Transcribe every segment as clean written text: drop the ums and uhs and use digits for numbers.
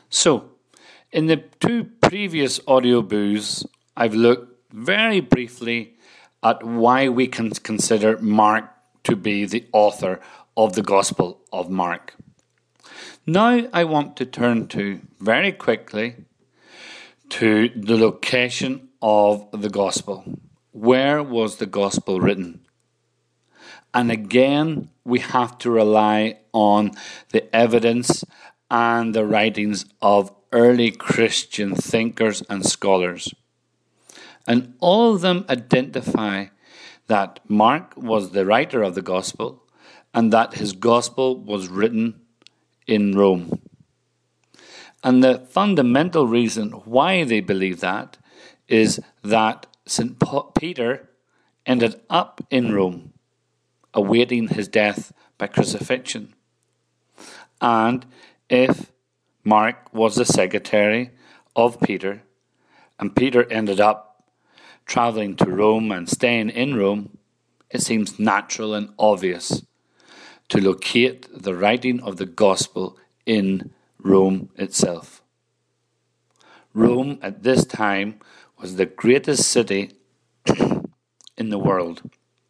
So, in the two previous audio booths, I've looked very briefly at why we can consider Mark to be the author of the Gospel of Mark. Now I want to turn very quickly to the location of the Gospel. Where was the Gospel written? And again, we have to rely on the evidence and the writings of early Christian thinkers and scholars. And all of them identify that Mark was the writer of the Gospel and that his Gospel was written in Rome. And the fundamental reason why they believe that is that St. Peter ended up in Rome, awaiting his death by crucifixion. And if Mark was the secretary of Peter, and Peter ended up traveling to Rome and staying in Rome, it seems natural and obvious to locate the writing of the Gospel in Rome itself. Rome at this time was the greatest city in the world.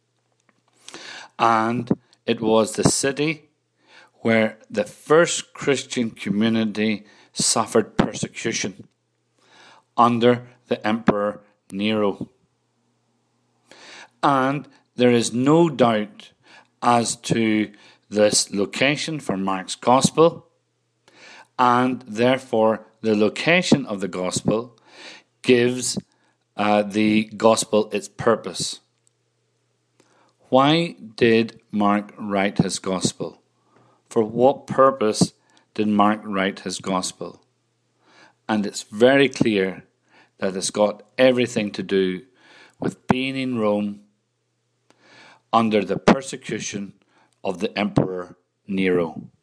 And it was the city where the first Christian community suffered persecution under the Emperor Nero. And there is no doubt as to this location for Mark's Gospel, and therefore the location of the Gospel gives the Gospel its purpose. Why did Mark write his Gospel? For what purpose did Mark write his Gospel? And it's very clear that it's got everything to do with being in Rome under the persecution of the Emperor Nero.